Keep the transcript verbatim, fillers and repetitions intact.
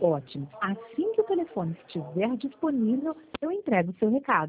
Ótimo. Assim que o telefone estiver disponível, eu entrego o seu recado.